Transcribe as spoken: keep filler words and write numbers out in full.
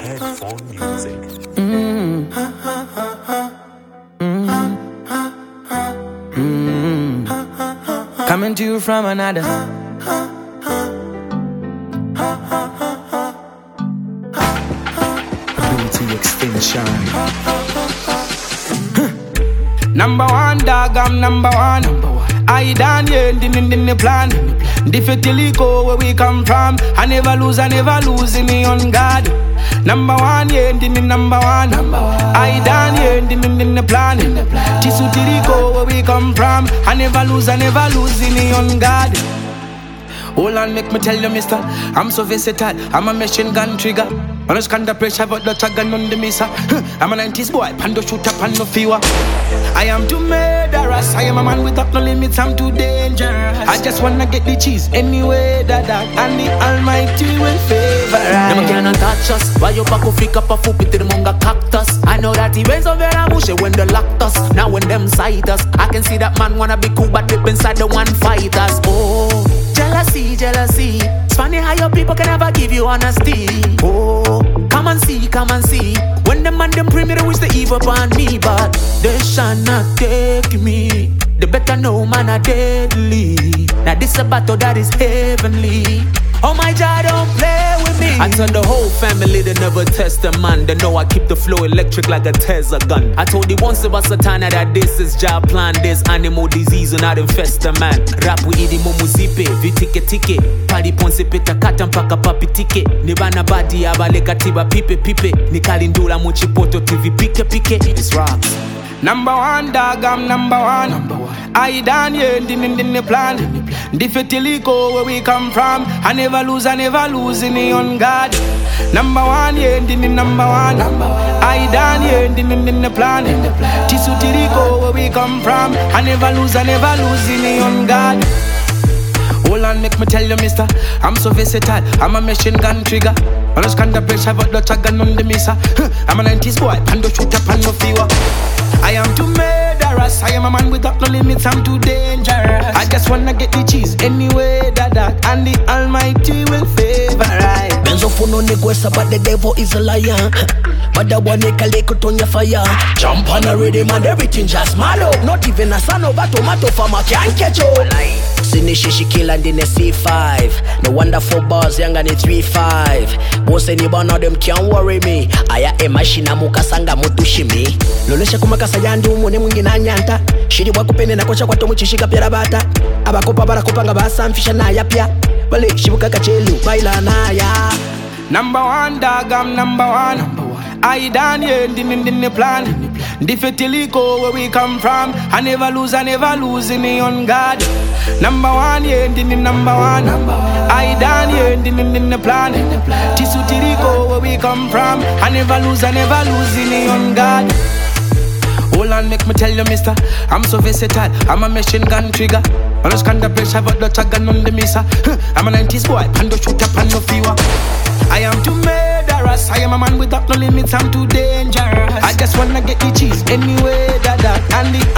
Headphone music. Mm. Mm. Mm. Coming to you from another. Ability extension. Number one dog, I'm number one. Number one. I done yeah, in the, in the plan. Difficulty go where we come from. I never lose, I never lose in me on God. Number one, yeah, in the number one. Number one. I done yeah, in the, in the plan. Tisutiri go where we come from. I never lose, I never lose in me on God. Hold on, make me tell you, mister, I'm so versatile, I'm a machine gun trigger. I just can't pressure, but the gun on the missa. I'm a nineties boy, pando shooter, pando fever. I am too murderous, I am a man without no limits, I'm too dangerous. I just wanna get the cheese anyway, that that, and the Almighty will favor. Them cannot touch us. Why you back up, pick up a foot with the munga cactus? I know that he ways of vera mushe when they locked us. Now when them sight us, I can see that man wanna be cool, but deep inside the one fight us. Oh. Jealousy, jealousy. It's funny how your people can never give you honesty. Oh, come and see, come and see. When them man them pray me, they wish the evil upon me, but they shall not take me. They better know man are deadly. Now this a battle that is heavenly. Oh my God, don't play with me. I tell the whole family they never test a man. They know I keep the flow electric like a Tesla gun. I told you once about Satana that this is job plan. There's animal disease and not infest a man. Rap we idi mumuzipe, vitike tike. Pali ponse peta kata mpaka papi tike. Nibana badi abaleka tiba pipe pipe. Nikalindula muchipoto T V pike pike. It's rocks. Number one dog, I'm number one. Number one. I done yeah, in the, in the plan. Difficulty go where we come from. I never lose, I never lose in the on God. Number one, yeah, in the number one. Number one. I done yeah, in the, in the plan. Tisutiri go where we come from. I never lose, I never lose in the on God. Hold on, make me tell you, mister, I'm so versatile, I'm a machine gun trigger. I just can't pressure, but the gun on the missa. I'm a nineties boy, pando shooter, pando fever. I am too murderous, I am a man without no limits, I'm too dangerous. I just wanna get the cheese anyway, that that, and the Almighty will favor, right? Benzo funo negwesa, but the devil is a liar. But the one make a lick on your fire. Jump on a rhythm and everything just mad up. Not even a son of a tomato farmer can't catch you. Sinishi she kill and in a C five. No wonder four bars young and a three five. Most anyone of them can't worry me. Aya e machine muka sanga mutushimi. Lolesha kumakasa yandu mune mwingina nyanta. Shiri wakupene na kocha kwa tomu chishika pia rabata. Abakopa barakupanga basa mfisha na ya pia. Wale shibuka kachelu baila na ya. Number one dog, I'm number one. Number one. I done yeah, in the, in the plan. Difficulty go where we come from. I never lose, I never lose in me on God. Number one, yeah, in the number one. Number one. I done yeah, in the, in the plan. Tisutiri go where we come from. I never lose, I never lose in me on God. Hold on, make me tell you, mister, I'm so versatile, I'm a machine gun trigger. I just can't pressure, but the gun on the missa. I'm a nineties boy, pando shooter, pando fever. I am too murderous, I am a man without no limits, I'm too dangerous. I just wanna get the cheese anyway, that that, and the